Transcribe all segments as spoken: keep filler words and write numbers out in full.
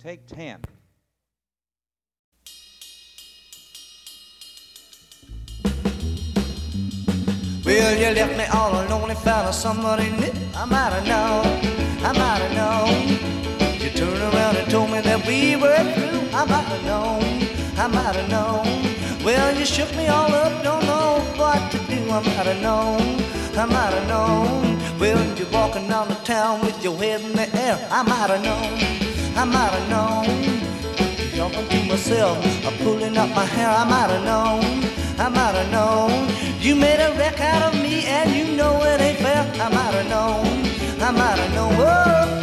take ten. Well, you left me all alone and found somebody new. I might have known, I might have known. You turned around and told me that we were through. I might have known, I might have known. Well, you shook me all up, don't know what to do. I might have known, I might have known. Well, you're walking down the town with your head in the air. I might have known, I might have known. Talking to myself, I'm pulling up my hair. I might have known, I might have known. You made a wreck out of me and you know it ain't fair. I might have known, I might have known. Whoa.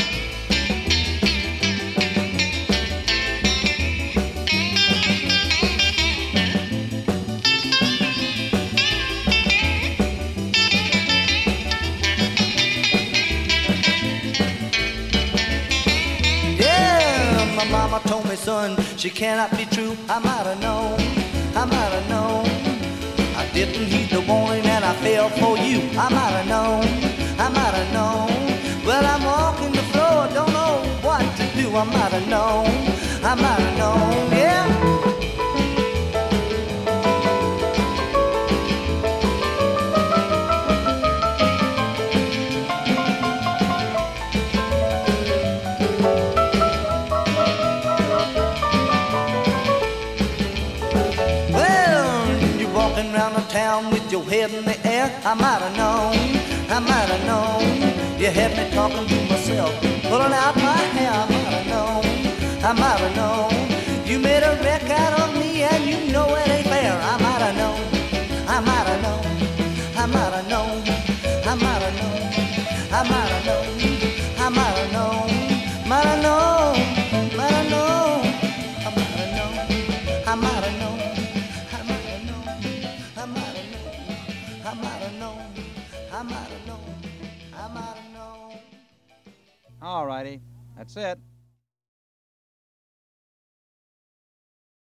Mama told me, son, she cannot be true. I might have known, I might have known. I didn't heed the warning and I fell for you. I might have known, I might have known. Well, I'm walking the floor, don't know what to do. I might have known, I might have known, yeah. Round the town with your head in the air. I might have known, I might have known. You had me talking to myself, pulling out my hair. I might have known, I might have known. You made a wreck out of me and you know it ain't fair. I might have known, I might have known, I might have known, I might have known, I might have known, I might have known, might have known, might have known, I might have known, I might have known. I might have known, I might have known, I might have known, I might have known. All righty, that's it.